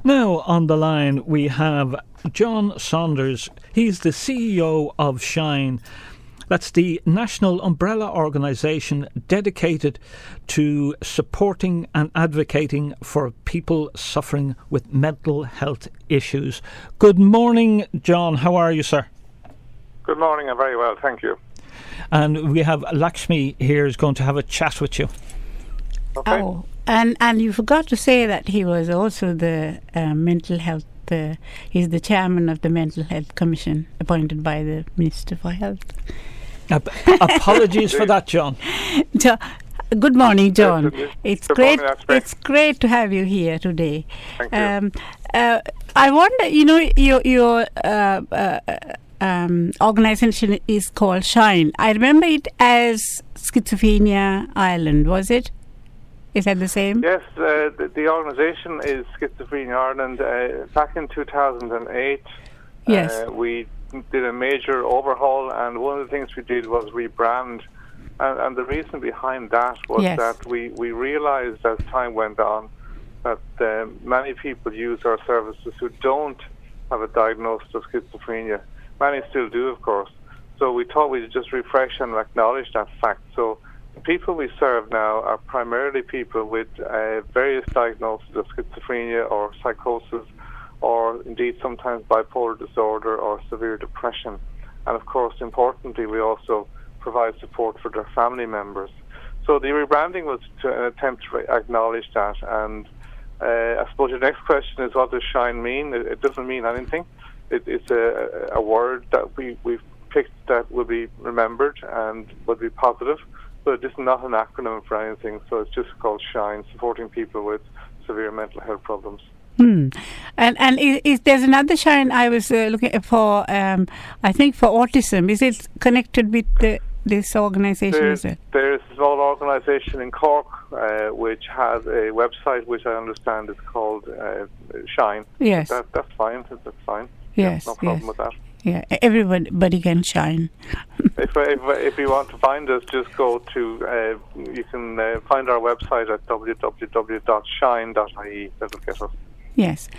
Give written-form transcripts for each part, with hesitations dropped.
Now on the line we have John Saunders. He's the CEO of Shine. That's the national umbrella organisation dedicated to supporting and advocating for people suffering with mental health issues. Good morning, John. How are you, sir? Good morning. I'm very well, thank you. And we have Lakshmi here who's going to have a chat with you. Okay. Oh, and you forgot to say that he was also the mental health. He's the chairman of the Mental Health Commission appointed by the Minister for Health. Apologies for that, John. Good morning, John. It's Good great. morning, that's great. It's great to have you here today. Thank you. I wonder, your organisation is called Shine. I remember it as Schizophrenia Ireland. Was it? Is that the same? Yes, the organisation is Schizophrenia Ireland. Back in 2008, Yes. we did a major overhaul, and one of the things we did was rebrand. And the reason behind that was Yes. that we realised as time went on that many people use our services who don't have a diagnosis of schizophrenia. Many still do, of course. So we thought we'd just refresh and acknowledge that fact. So the people we serve now are primarily people with various diagnoses of schizophrenia or psychosis, or indeed sometimes bipolar disorder or severe depression. And of course, importantly, we also provide support for their family members. So the rebranding was an attempt to acknowledge that. And I suppose your next question is, what does Shine mean? It doesn't mean anything. It's a word that we've picked that will be remembered and would be positive, but it's not an acronym for anything. So it's just called Shine, supporting people with severe mental health problems. And is there's another Shine I was looking for? I think for autism. Is it connected with this organisation? There's a small organisation in Cork which has a website which I understand is called Shine. Yes. That's fine. That's fine. Yes. No problem yes. with that. Yeah. Everybody can shine. If you want to find us, just go to. You can find our website at www.shine.ie. That'll get us. Yes,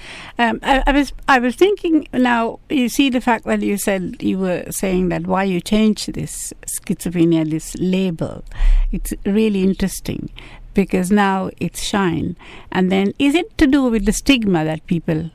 I was thinking now. You see the fact that you said you were saying that why you changed this schizophrenia, this label. It's really interesting because now it's Shine, and then is it to do with the stigma that people,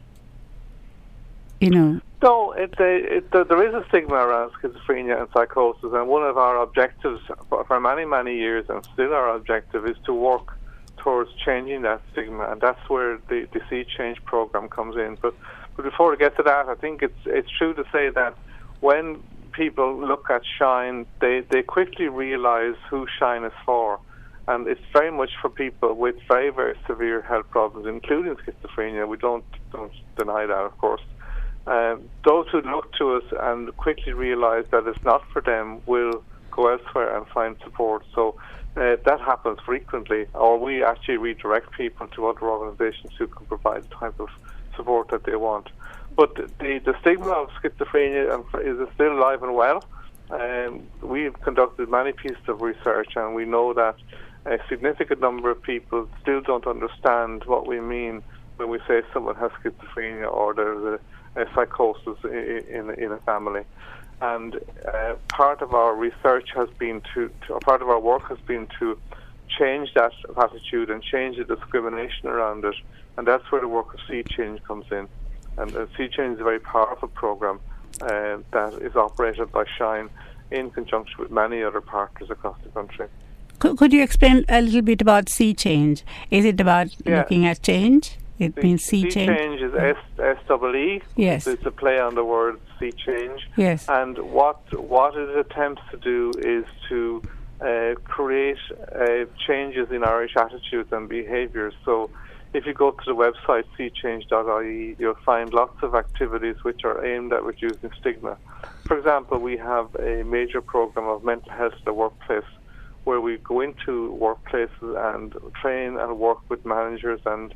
No, there is a stigma around schizophrenia and psychosis, and one of our objectives for many, many years, and still our objective, is to work towards changing that stigma, and that's where the See Change program comes in. But before we get to that, I think it's true to say that when people look at Shine, they quickly realise who Shine is for, and it's very much for people with very, very severe health problems, including schizophrenia. We don't deny that, of course. Those who look to us and quickly realise that it's not for them will go elsewhere and find support. So that happens frequently, or we actually redirect people to other organisations who can provide the type of support that they want. But the stigma of schizophrenia is still alive and well. We've conducted many pieces of research, and we know that a significant number of people still don't understand what we mean when we say someone has schizophrenia or there's a psychosis in a family. And part of our research has been part of our work has been to change that attitude and change the discrimination around it. And that's where the work of See Change comes in. And See Change is a very powerful program that is operated by Shine in conjunction with many other partners across the country. Could you explain a little bit about See Change? Is it about looking at change? It means See Change. See Change is S-E-E. Yes. It's a play on the word See Change. Yes. And what it attempts to do is to create changes in Irish attitudes and behaviours. So if you go to the website seechange.ie, you'll find lots of activities which are aimed at reducing stigma. For example, we have a major program of mental health in the workplace, where we go into workplaces and train and work with managers and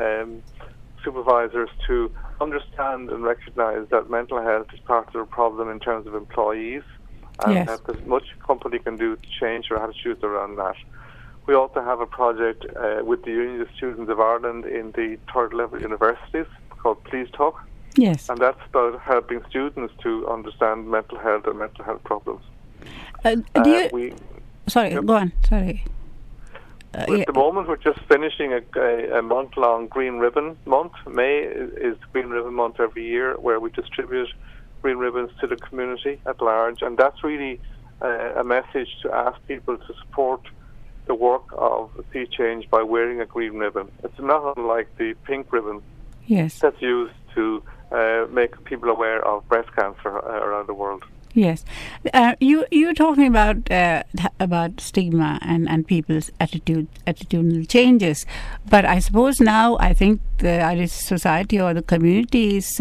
supervisors to understand and recognise that mental health is part of the problem in terms of employees, and that there's much a company can do to change their attitudes around that. We also have a project with the Union of Students of Ireland in the third level universities called Please Talk. Yes. And that's about helping students to understand mental health and mental health problems. Sorry, go on. Sorry. At the moment, we're just finishing a month-long Green Ribbon Month. May is Green Ribbon Month every year, where we distribute green ribbons to the community at large, and that's really a message to ask people to support the work of Sea Change by wearing a green ribbon. It's not unlike the pink ribbon that's used to make people aware of breast cancer around the world. Yes, you're talking about stigma and people's attitudinal changes, but I suppose now I think the Irish society or the community is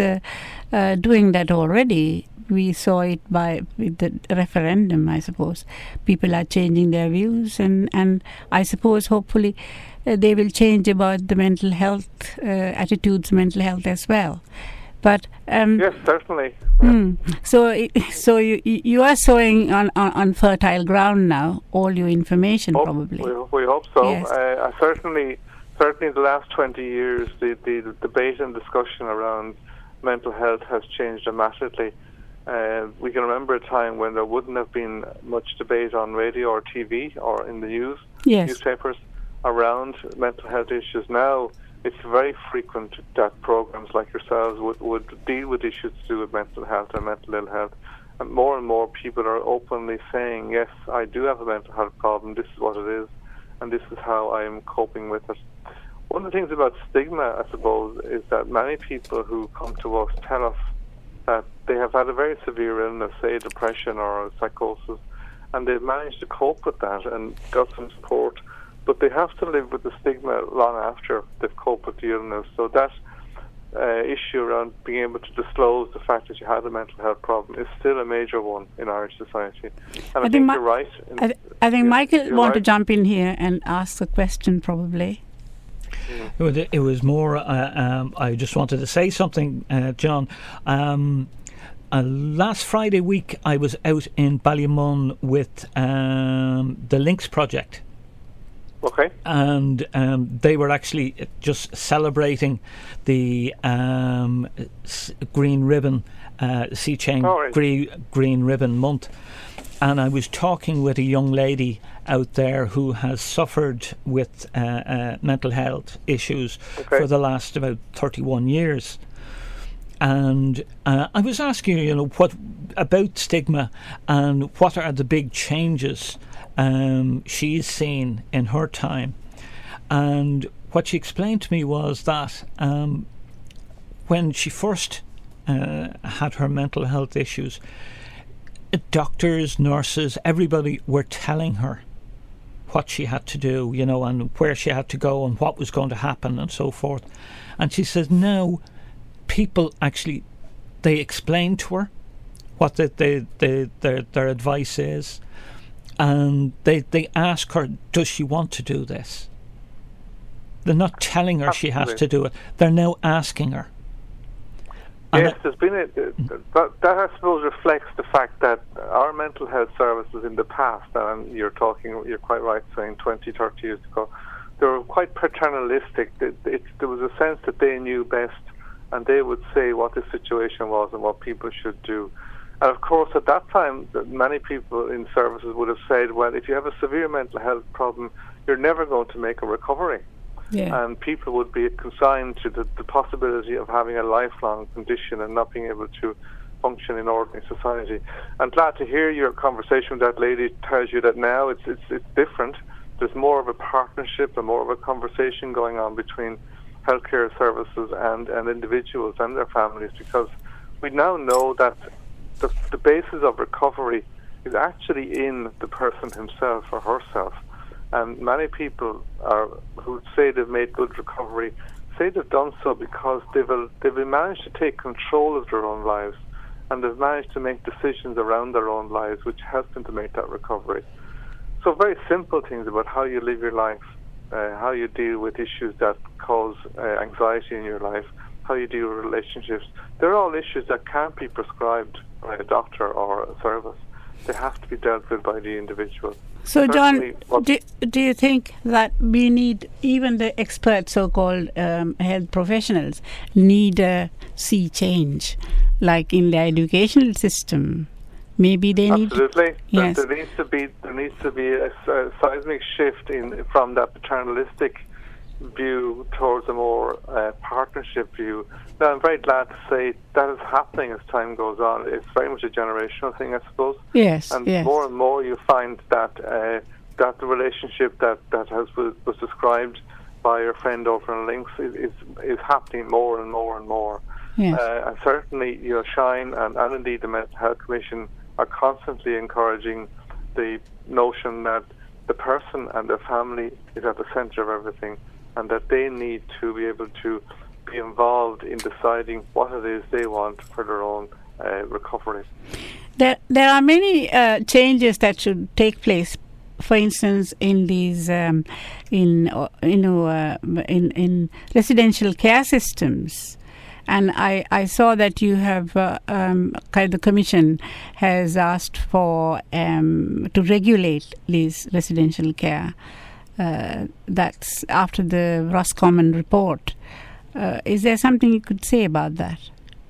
doing that already. We saw it with the referendum. I suppose people are changing their views, and I suppose hopefully they will change about the mental health attitudes, mental health as well. But yes, certainly. So you are sowing on fertile ground now. All your information, probably. We hope so. Yes. Certainly, in the last 20 years, the debate and discussion around mental health has changed dramatically. We can remember a time when there wouldn't have been much debate on radio or TV or in the newspapers around mental health issues. Now, it's very frequent that programs like yourselves would deal with issues to do with mental health and mental ill health. And more people are openly saying, yes, I do have a mental health problem, this is what it is, and this is how I am coping with it. One of the things about stigma, I suppose, is that many people who come to us tell us that they have had a very severe illness, say depression or psychosis, and they've managed to cope with that and got some support, but they have to live with the stigma long after they've coped with the illness. So that issue around being able to disclose the fact that you had a mental health problem is still a major one in Irish society. And I think you're right. I think Michael want to jump in here and ask a question, probably. It was more, I just wanted to say something, John. Last Friday week I was out in Ballymun with the Links Project. Okay. And they were actually just celebrating the Green Ribbon, Sea Change Green Ribbon Month. And I was talking with a young lady out there who has suffered with mental health issues for the last about 31 years. And I was asking her, what about stigma and what are the big changes she's seen in her time. And what she explained to me was that when she first had her mental health issues, doctors, nurses, everybody were telling her what she had to do, and where she had to go and what was going to happen and so forth. And she says now people actually, they explain to her what their advice is, and they ask her, does she want to do this? They're not telling her Absolutely. She has to do it. They're now asking her. Yes, there's been that I suppose reflects the fact that our mental health services in the past, and you're quite right saying 20, 30 years ago, they were quite paternalistic. There was a sense that they knew best, and they would say what the situation was and what people should do. And of course, at that time, many people in services would have said, well, if you have a severe mental health problem, you're never going to make a recovery. Yeah. And people would be consigned to the possibility of having a lifelong condition and not being able to function in ordinary society. I'm glad to hear your conversation with that lady tells you that now it's different. There's more of a partnership and more of a conversation going on between healthcare services and individuals and their families, because we now know that the basis of recovery is actually in the person himself or herself. And many people who say they've made good recovery say they've done so because they've managed to take control of their own lives, and they've managed to make decisions around their own lives which help them to make that recovery. So very simple things about how you live your life, how you deal with issues that cause anxiety in your life, how you deal with relationships. They're all issues that can't be prescribed by a doctor or a service. they have to be dealt with by the individual. So, John, do you think that we need, even the experts, so-called health professionals, need a sea change, like in the educational system? Maybe they need. Absolutely. Yes. There needs to be a seismic shift from that paternalistic view towards a more partnership view. Now, I'm very glad to say that is happening as time goes on. It's very much a generational thing, I suppose. Yes. And yes. more and more you find that that the relationship that was described by your friend over in Links is happening more and more and more. Yes. And certainly, Shine and indeed the Mental Health Commission are constantly encouraging the notion that the person and their family is at the centre of everything, and that they need to be able to be involved in deciding what it is they want for their own recovery. There are many changes that should take place. For instance, in these in residential care systems. And I saw that you have, the Commission has asked for to regulate these residential care. That's after the Roscommon report. Is there something you could say about that?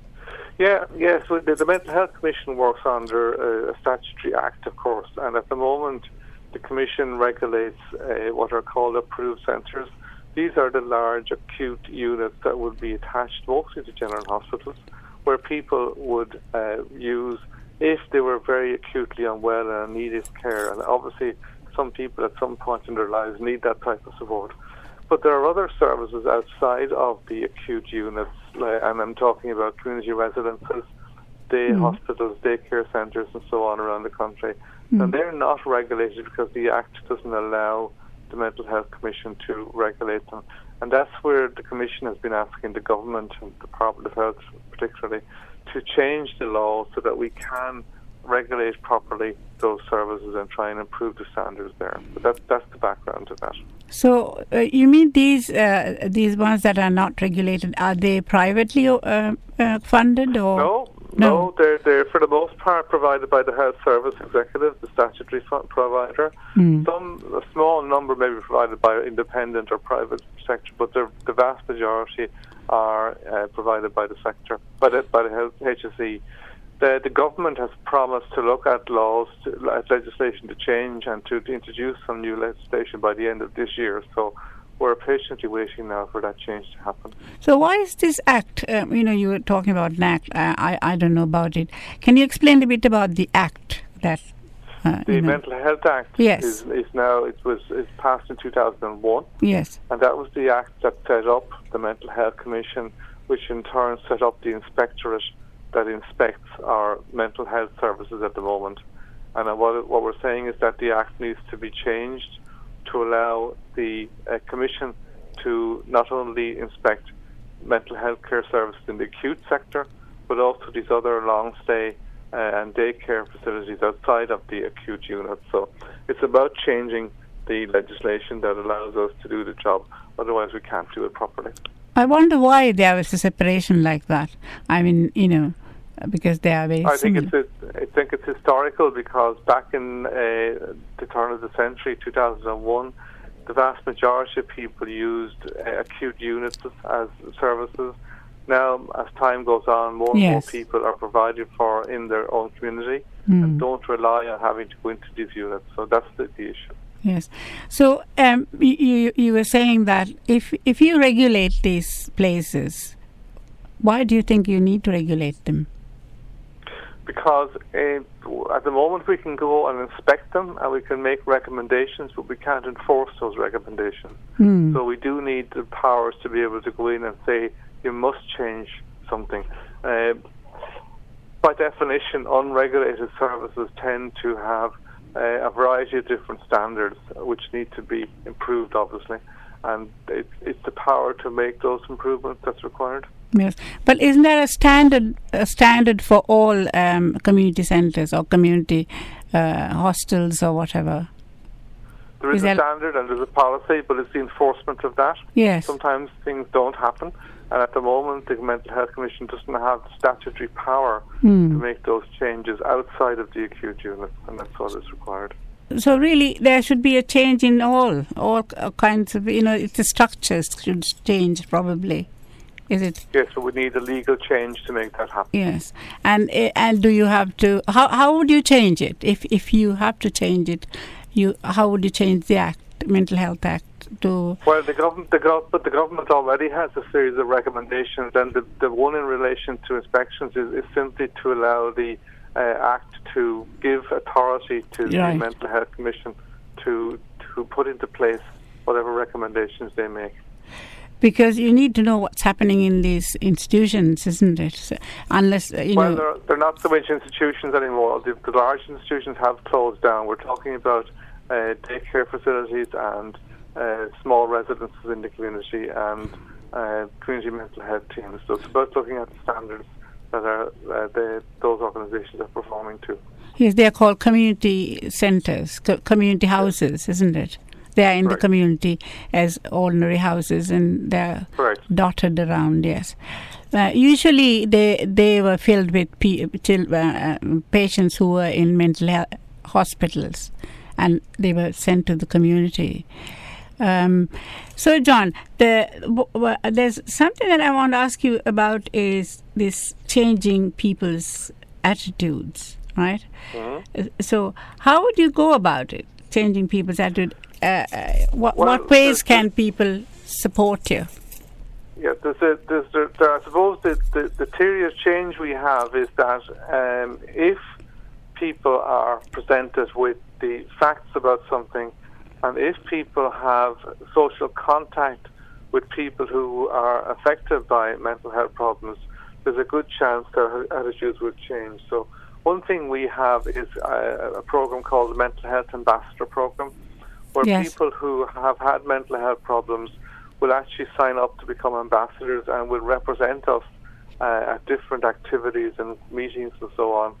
Yes. So the Mental Health Commission works under a statutory act, of course, and at the moment the Commission regulates what are called approved centres. These are the large acute units that would be attached mostly to general hospitals, where people would use if they were very acutely unwell and needed care. And obviously, some people at some point in their lives need that type of support. But there are other services outside of the acute units, and I'm talking about community residences, day hospitals, daycare centres, and so on around the country. And they're not regulated because the Act doesn't allow the Mental Health Commission to regulate them. And that's where the Commission has been asking the government and the Department of Health particularly to change the law so that we can regulate properly those services and try and improve the standards there. But that's the background to that. So you mean these ones that are not regulated, are they privately funded or? No, they're for the most part provided by the Health Service Executive, the statutory provider. A small number may be provided by independent or private sector, but the vast majority are provided by the sector, by the HSE. The government has promised to look at legislation to change and to introduce some new legislation by the end of this year. So we're patiently waiting now for that change to happen. So why is this Act, you were talking about an Act, I don't know about it. Can you explain a bit about the Act that... the Mental Health Act is passed in 2001. Yes. And that was the Act that set up the Mental Health Commission, which in turn set up the Inspectorate that inspects our mental health services at the moment. And what we're saying is that the Act needs to be changed to allow the Commission to not only inspect mental health care services in the acute sector, but also these other long stay and daycare facilities outside of the acute unit. So it's about changing the legislation that allows us to do the job. Otherwise, we can't do it properly. I wonder why there was a separation like that. I mean, because they are very similar. I think it's historical because back in the turn of the century, 2001, the vast majority of people used acute units as services. Now, as time goes on, more and more people are provided for in their own community and don't rely on having to go into these units. So that's the issue. Yes. So you were saying that if you regulate these places, why do you think you need to regulate them? Because at the moment we can go and inspect them and we can make recommendations, but we can't enforce those recommendations. So we do need the powers to be able to go in and say, you must change something. By definition, unregulated services tend to have a variety of different standards which need to be improved, obviously. And it's the power to make those improvements that's required. Yes, but isn't there a standard for all community centres or community hostels or whatever? There is a standard and there's a policy, but it's the enforcement of that. Yes. Sometimes things don't happen. And at the moment, the Mental Health Commission doesn't have the statutory power to make those changes outside of the acute unit, and that's what is required. So really, there should be a change in all kinds of, it's the structures should change probably. Is it? Yes, so we need a legal change to make that happen. Yes, and do you have to? How would you change it if you have to change it? How would you change the Act, Mental Health Act? Well, the government already has a series of recommendations, and the one in relation to inspections is simply to allow the Act to give authority to the Mental Health Commission to put into place whatever recommendations they make. Because you need to know what's happening in these institutions, isn't it? So, unless they're not so much institutions anymore. The large institutions have closed down. We're talking about daycare facilities and small residences in the community and community mental health teams. So it's about looking at the standards that are those organisations are performing to. Yes, they are called community centres, community houses, isn't it? They are in the community as ordinary houses, and they're dotted around. Yes, usually they were filled with patients who were in mental health hospitals, and they were sent to the community. So, John, there's something that I want to ask you about is this changing people's attitudes, right? Mm-hmm. So, how would you go about it, changing people's attitude? What ways can people support you? Yeah, I suppose the theory of change we have is that if people are presented with the facts about something, and if people have social contact with people who are affected by mental health problems, there's a good chance their attitudes will change. So one thing we have is a program called the Mental Health Ambassador Program, where people who have had mental health problems will actually sign up to become ambassadors and will represent us at different activities and meetings and so on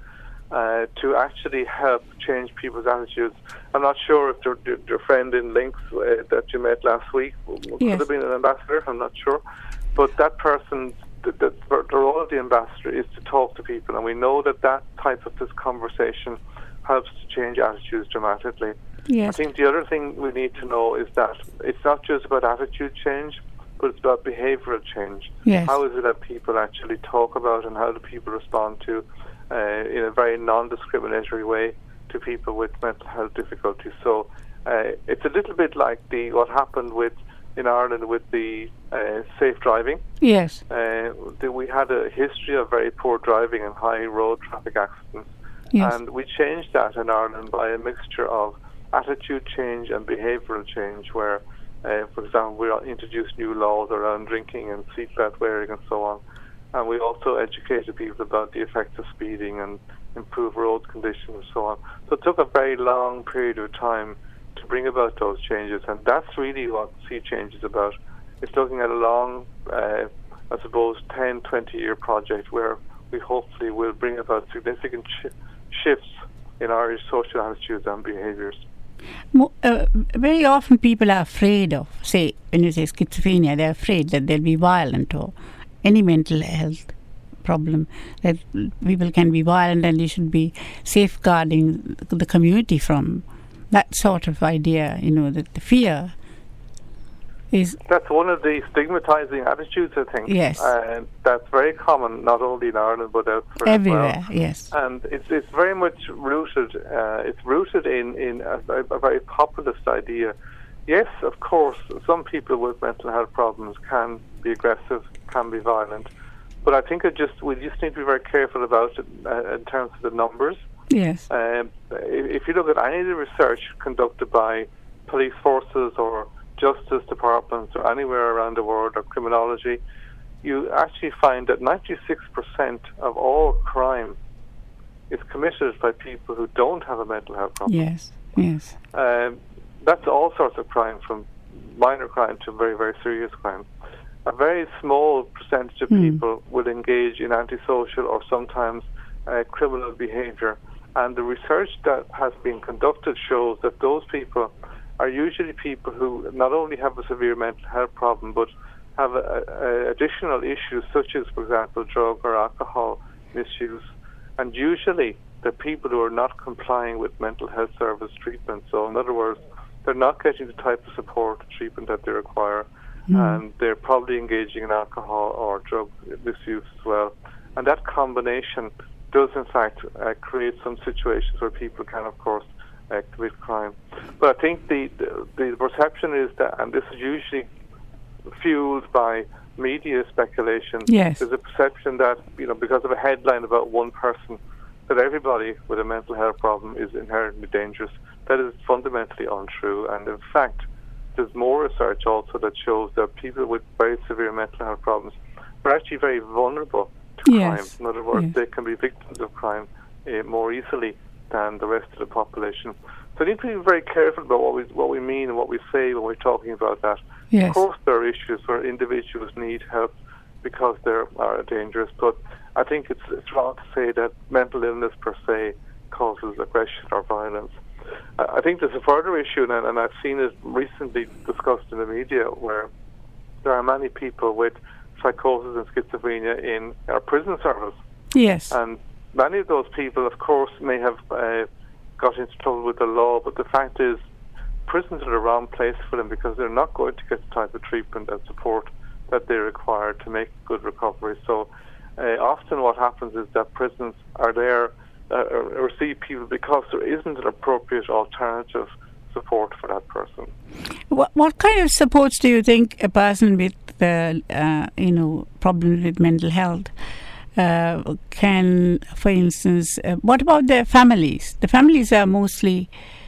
to actually help change people's attitudes. I'm not sure if your friend in Links that you met last week could have been an ambassador, I'm not sure. But that person, the role of the ambassador is to talk to people, and we know that type of this conversation helps to change attitudes dramatically. Yes. I think the other thing we need to know is that it's not just about attitude change, but it's about behavioural change. Yes. How is it that people actually talk about, and how do people respond to, in a very non-discriminatory way, to people with mental health difficulties? So it's a little bit like what happened in Ireland with the safe driving. Yes. We had a history of very poor driving and high road traffic accidents. Yes. And we changed that in Ireland by a mixture of attitude change and behavioural change, where, for example, we introduced new laws around drinking and seatbelt wearing and so on. And we also educated people about the effects of speeding and improve road conditions and so on. So it took a very long period of time to bring about those changes, and that's really what Sea Change is about. It's looking at a long, I suppose, 10, 20-year project where we hopefully will bring about significant shifts in Irish social attitudes and behaviours. Very often people are afraid of, say, when you say schizophrenia, they're afraid that they'll be violent, or any mental health problem, that people can be violent and you should be safeguarding the community from that sort of idea, that the fear is... That's one of the stigmatising attitudes, I think. Yes. That's very common, not only in Ireland, but elsewhere everywhere, as well. Yes. And it's very much rooted, in a very populist idea. Yes, of course, some people with mental health problems can be aggressive, can be violent, but I think we just need to be very careful about it in terms of the numbers. Yes. If you look at any of the research conducted by police forces or justice departments or anywhere around the world, or criminology, you actually find that 96% of all crime is committed by people who don't have a mental health problem. Yes, yes. That's all sorts of crime, from minor crime to very, very serious crime. A very small percentage of people will engage in antisocial or sometimes criminal behaviour. And the research that has been conducted shows that those people are usually people who not only have a severe mental health problem, but have additional issues such as, for example, drug or alcohol misuse, and usually the people who are not complying with mental health service treatment. So in other words, they're not getting the type of support treatment that they require, and they're probably engaging in alcohol or drug misuse as well. And that combination does in fact create some situations where people can, of course, commit crime. But I think the perception is that, and this is usually fueled by media speculation, there's a perception that, because of a headline about one person, that everybody with a mental health problem is inherently dangerous. That is fundamentally untrue, and in fact there's more research also that shows that people with very severe mental health problems are actually very vulnerable to crime. In other words, they can be victims of crime more easily than the rest of the population. So we need to be very careful about what we mean and what we say when we're talking about that. Of course there are issues where individuals need help because they are dangerous, but I think it's wrong to say that mental illness per se causes aggression or violence. I think there's a further issue, and I've seen it recently discussed in the media, where there are many people with psychosis and schizophrenia in our prison service. And many of those people, of course, may have got into trouble with the law, but the fact is prisons are the wrong place for them because they're not going to get the type of treatment and support that they require to make good recovery. So often what happens is that prisons are there, receive people because there isn't an appropriate alternative support for that person. What kind of supports do you think a person with problems with mental health can, for instance, what about their families? The families are mostly,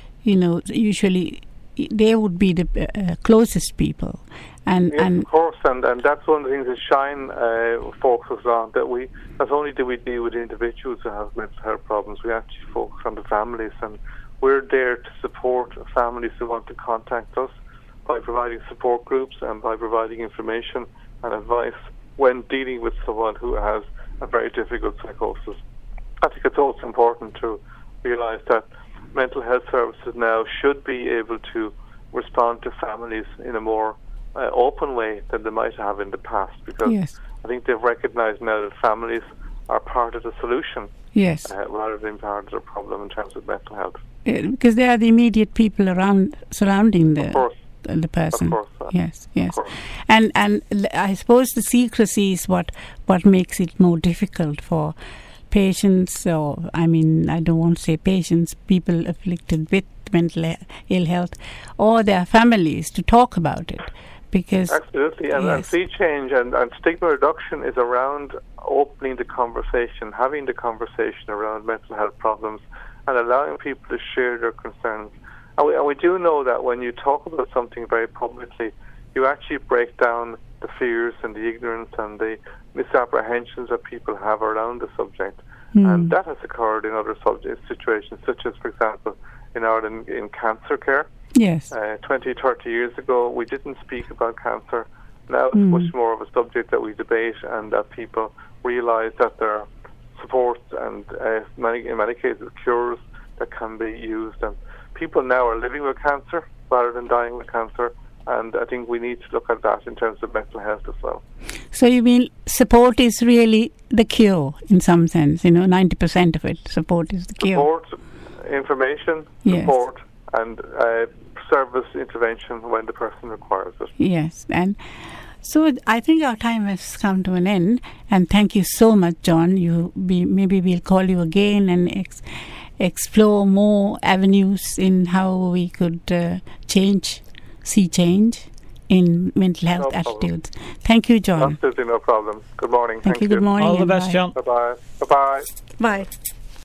usually they would be the closest people. And of course, and that's one of the things that Shine focuses on, that we not only do we deal with individuals who have mental health problems, we actually focus on the families, and we're there to support families who want to contact us by providing support groups and by providing information and advice when dealing with someone who has a very difficult psychosis. I think it's also important to realise that mental health services now should be able to respond to families in a more open way than they might have in the past, because I think they've recognised now that families are part of the solution rather than part of the problem in terms of mental health. Because they are the immediate people surrounding the person. Of course. Yes. And I suppose the secrecy is what makes it more difficult for patients, or I don't want to say patients, people afflicted with mental ill health, or their families, to talk about it. Because absolutely, and sea change and stigma reduction is around opening the conversation, having the conversation around mental health problems, and allowing people to share their concerns. And we do know that when you talk about something very publicly, you actually break down the fears and the ignorance and the misapprehensions that people have around the subject. And that has occurred in other situations, such as, for example, in Ireland in cancer care. 20, 30 years ago, we didn't speak about cancer. Now it's much more of a subject that we debate, and that people realise that there are supports and in many cases cures that can be used. And people now are living with cancer rather than dying with cancer, and I think we need to look at that in terms of mental health as well. So you mean support is really the cure in some sense, 90% of it, support is the cure. Support, information, support, and service intervention when the person requires it. Yes, and so I think our time has come to an end, and thank you so much, John. Maybe we'll call you again and explore more avenues in how we could see change in mental health attitudes. Thank you, John. Absolutely no problem. Good morning. Thank you. Good morning. All the best, John. Bye-bye. Bye-bye. Bye.